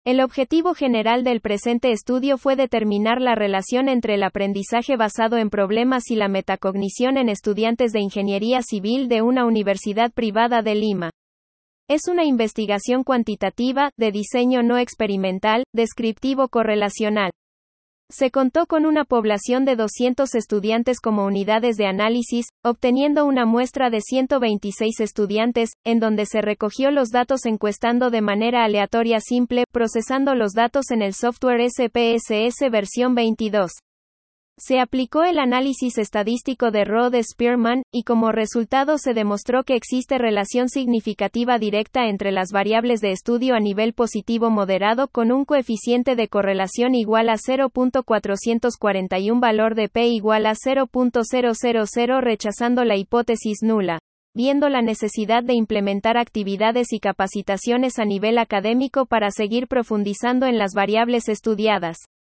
El objetivo general del presente estudio fue determinar la relación entre el aprendizaje basado en problemas y la metacognición en estudiantes de ingeniería civil de una universidad privada de Lima. Es una investigación cuantitativa, de diseño no experimental, descriptivo correlacional. Se contó con una población de 200 estudiantes como unidades de análisis, obteniendo una muestra de 126 estudiantes, en donde se recogió los datos encuestando de manera aleatoria simple, procesando los datos en el software SPSS versión 22. Se aplicó el análisis estadístico de Rode-Spearman, y como resultado se demostró que existe relación significativa directa entre las variables de estudio a nivel positivo moderado con un coeficiente de correlación igual a 0.441, valor de P igual a 0.000, rechazando la hipótesis nula, viendo la necesidad de implementar actividades y capacitaciones a nivel académico para seguir profundizando en las variables estudiadas.